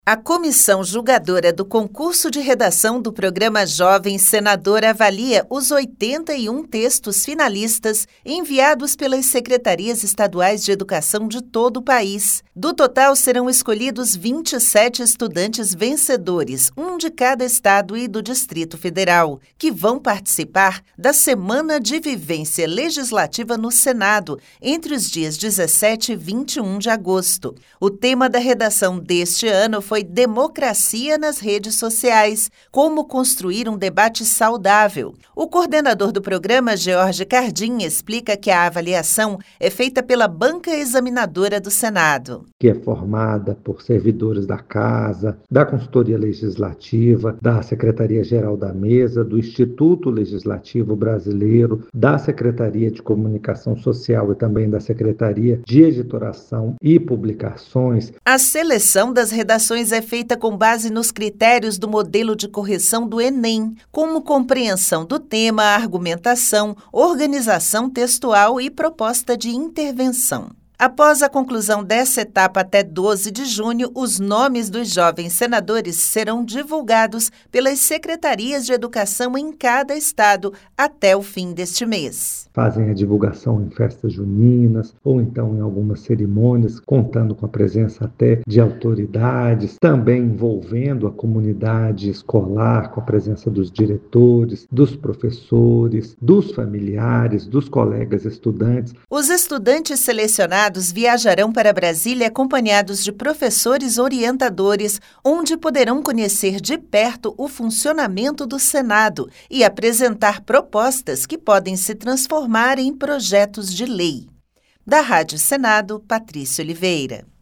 A comissão julgadora do concurso de redação do programa Jovem Senador avalia os 81 textos finalistas enviados pelas secretarias estaduais de educação de todo o país. Do total, serão escolhidos 27 estudantes vencedores, um de cada estado e do Distrito Federal, que vão participar da Semana de Vivência Legislativa no Senado, entre os dias 17 e 21 de agosto. O tema da redação deste ano foi Democracia nas redes sociais, como construir um debate saudável. O coordenador do programa, George Cardim, explica que a avaliação é feita pela banca examinadora do Senado, que é formada por servidores da Casa, da Consultoria Legislativa, da Secretaria-Geral da Mesa, do Instituto Legislativo Brasileiro, da Secretaria de Comunicação Social e também da Secretaria de Editoração e Publicações. A seleção das redações é feita com base nos critérios do modelo de correção do Enem, como compreensão do tema, argumentação, organização textual e proposta de intervenção. Após a conclusão dessa etapa até 12 de junho, os nomes dos jovens senadores serão divulgados pelas secretarias de educação em cada estado até o fim deste mês. Fazem a divulgação em festas juninas ou então em algumas cerimônias, contando com a presença até de autoridades, também envolvendo a comunidade escolar, com a presença dos diretores, dos professores, dos familiares, dos colegas estudantes. Os estudantes selecionados viajarão para Brasília acompanhados de professores orientadores, onde poderão conhecer de perto o funcionamento do Senado e apresentar propostas que podem se transformar em projetos de lei. Da Rádio Senado, Patrícia Oliveira.